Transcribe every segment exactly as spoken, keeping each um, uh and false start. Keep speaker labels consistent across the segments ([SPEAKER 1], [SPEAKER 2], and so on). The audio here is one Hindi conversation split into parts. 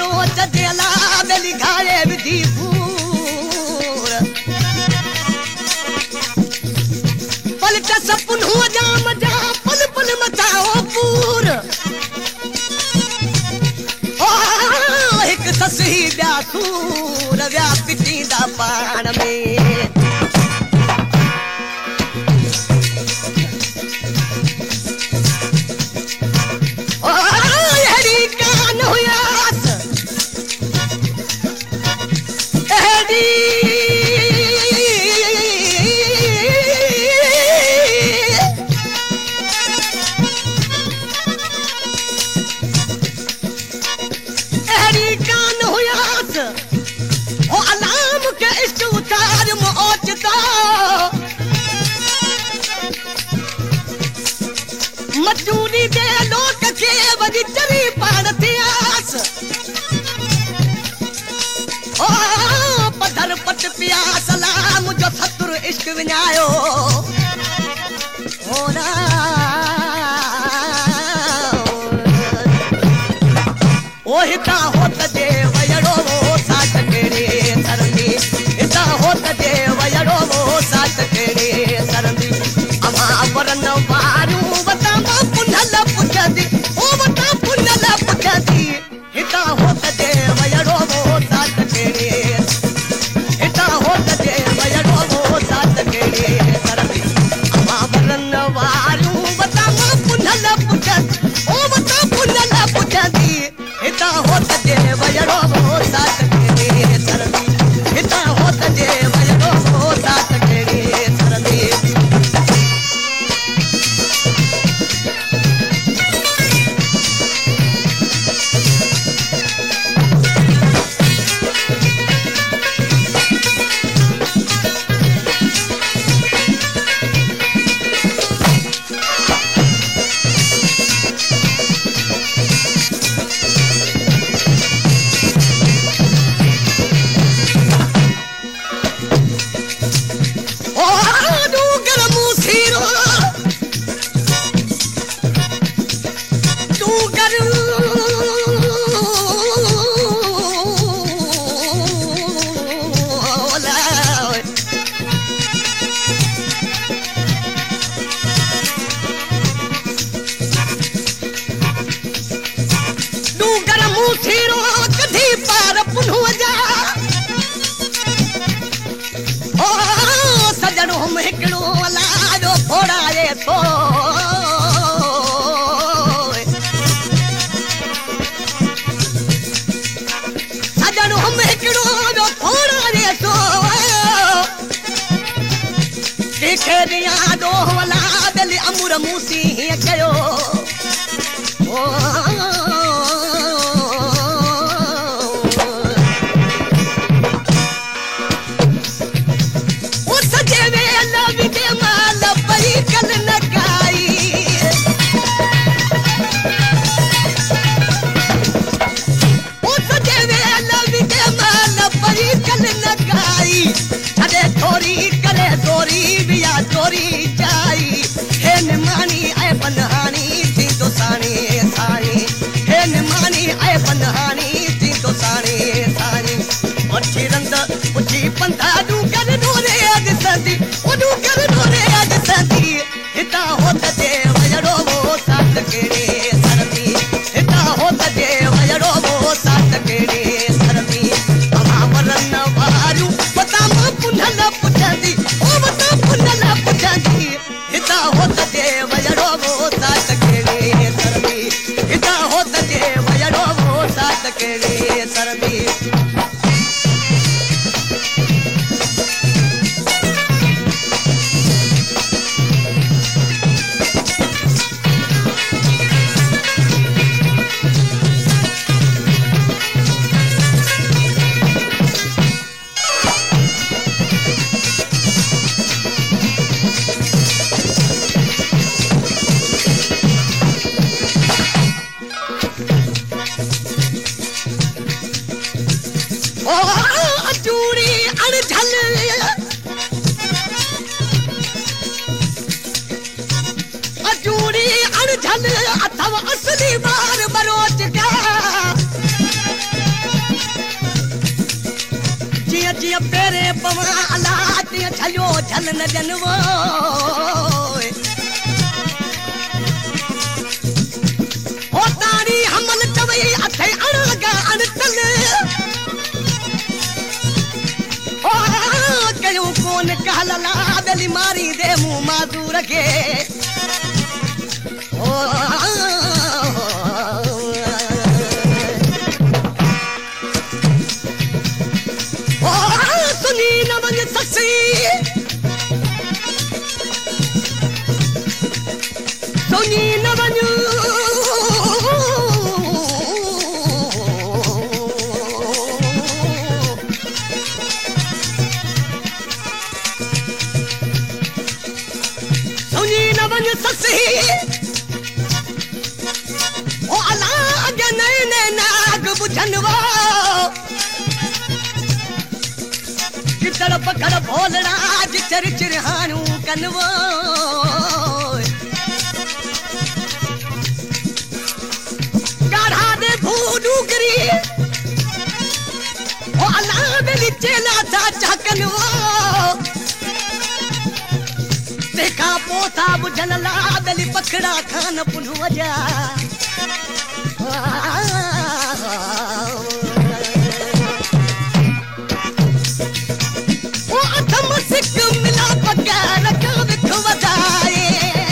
[SPEAKER 1] बरोच देला बेली घाए विधि पूर पलट सपन हो जाम जा पल पल मचाओ पूर ओ एक ससी ब्या सूर व्या पिटींदा पाण में मजूरी दे लोक के वजी चरी पाणती आस ओ पधर पट पिया सलाम जो सतुर इश्क विञायो ओ ना ओ हिता होत जे वयड़ो वो साथ केड़े सरंदी हिता होत जे वयड़ो वो साथ केड़े सरंदी अमा वरन वारू पुनल पुछदी ओ वटा पुनल पुछदी हिता होत जे वयड़ो वो साथ केड़े हिता होत जे वयड़ो वो साथ केड़े सरंदी अमा वरन वारू वटा पुनल पुछदी ओ वटा पुनल पुछदी हिता होत जे वयड़ो वो साथ केड़े सरंदी हिता होत जे वयड़ो वो साथ केड़े सरंदी अमूर मूसी कयो सजे वेल विदे माल पई कल न काई सजे वेल विदे माल पई कल न काई छड़े थोरी करे थोरी बिया चोरी जाई हे निमानी आए बनहानी थी तो साणी साणी हे निमानी आए बनहानी थी तो साणी साणी अच्छी रंद उची पंथा दू कर डोरे अज संदी ओ दू कर डोरे अज संदी हिता होत जे वयड़ो वो साथ केड़े सरदी हिता होत जे वयड़ो वो साथ केड़े सरदी अमा वरन वारू पता मा पुनल पुछदी ओ बता पुनल पुछदी हिता होत जे वयड़ो वो साथ केड़े सरदी हिता होत जे वयड़ो वो साथ केड़े सरदी अथव असली बार बरोच का पवा अलात छलियो झल न जनवो ओ तारी हमल चवई अथे अणगा अणतल ओ कयो कोन कहलला दली मारी दे मुंह मादूर के ओ सुनी न वञ ससी सुनी न वञ सुनी न वञ ससी ओ अला अॻे नए नाग बुझनवा किचड़ पकड़ भोलड़ा जिचर चिरहानू कनवो गाढ़ा दे भूडूगरी ओ अल्लाह बेली चेला था चकनवो देखा पोता बुझन ला बेली पकड़ा खान पुनु वजा सिक मिला पगार का विख वधाए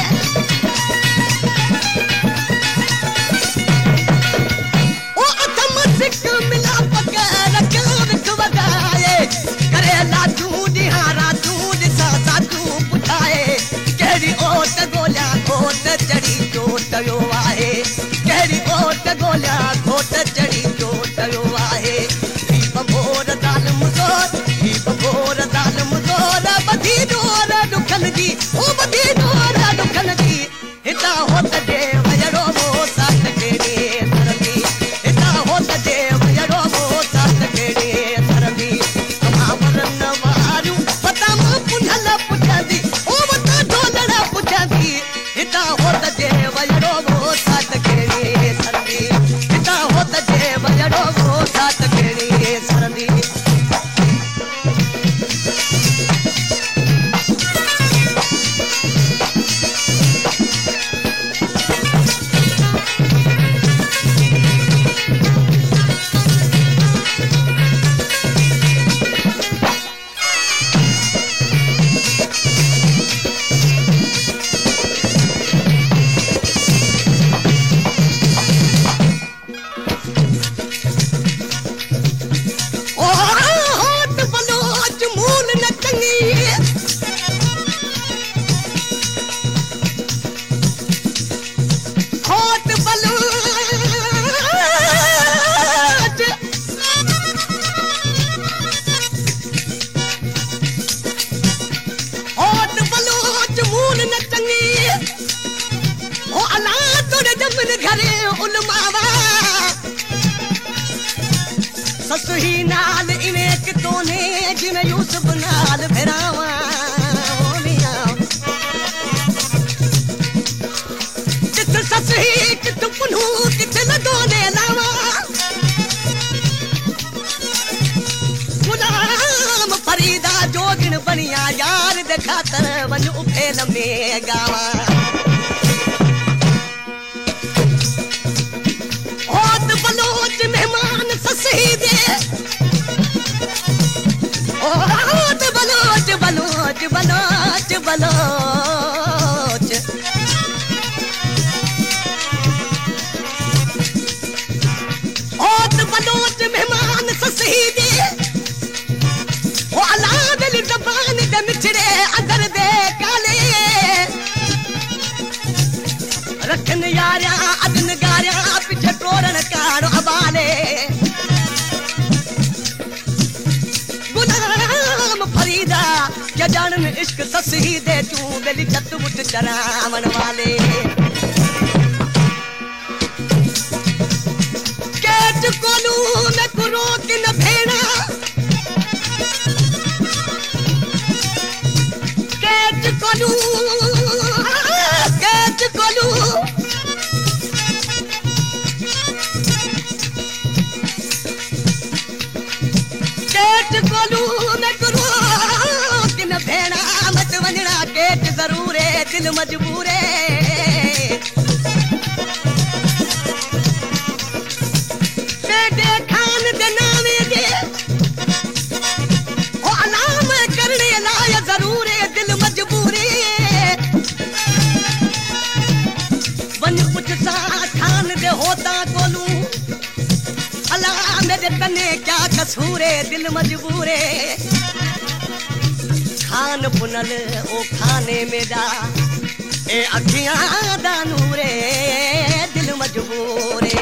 [SPEAKER 1] ओ अथम सिक मिला पगार का विख वधाए करे ला तू दिहारा तू दिसा सा तू पुछाए केड़ी ओट गोला घोट चढ़ी चोट यो आहे केड़ी ओट गोला घोट चढ़ी चोट यो आहे ही बमोर दाल मुसोर ही बमोर दाल बधी डोर दुखन जी ओ बधी डोर दुखन जी हिता होत जे वजड़ो मो साथ केड़े सरदी हिता होत जे वजड़ो मो साथ केड़े सरदी अमावरन वारू पता म पुनल पुछंदी ओ वता ढोलड़ा पुछंदी हिता होत जे वजड़ो मो साथ केड़े सरदी हिता होत जे वजड़ो मो साथ केड़े सरदी ससुही नाल इनेक तोने जिन यूसुफ नाल भेरावा चित ससुही चित पुनू किथ लदोने लावा गुलाम फरीदा जोगिन बनिया यार दे खातर वन उफेल में गावा होत बलोच मेहमान ससुही दे होत बलोच बलोच बलोच बलोच होत बलोच मेहमान ससुही दे ओ अला दिल जबान दे मिठड़े अंदर दे काले रखन यारा अदन गारा पिछे टोरन कारो अबाले गुलाम फरीदा क्या जानन इश्क ससुही दे तू बेली छत मुठ चरावन वाले कैच कोलू न कुरो कि न भेड़ा कैच कोलू कैच कोलू कैच कोलू न कुरो दिल मजबूरे बेटे खान दे नावे दे ओ अनाम करने लाय जरूर दिल मजबूरे वन कुछ सा खान दे होता कोलू अल्लाह मेरे तने क्या कसूरे दिल मजबूरे खान पुनल ओ खाने मेरा ए अखियां दा नूरे दिल मजबूरे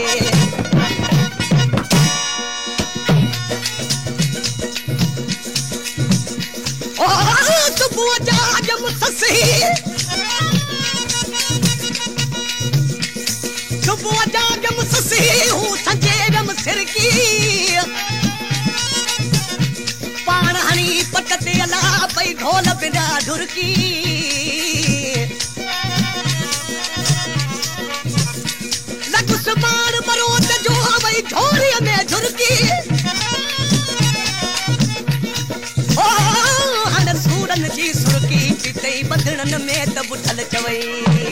[SPEAKER 1] ओ सुबह जाग मुससी सुबह जाग मुससी हूँ संजेरम सिर की पानी पटते अला पई ढोल बिना ढुरकी लगुस बाण मरोत जो वही झोरी में झुरकी ओ हन सूरन जी सुरकी पिते बंधन में त बुठल चवई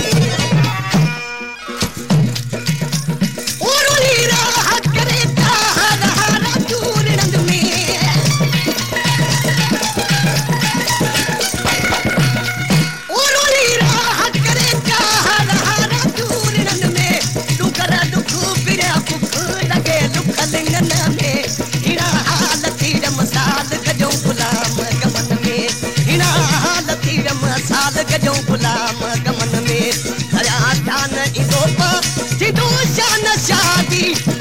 [SPEAKER 1] गजो गुलाम गमन में हरा दान इदो पा जिदो शान शादी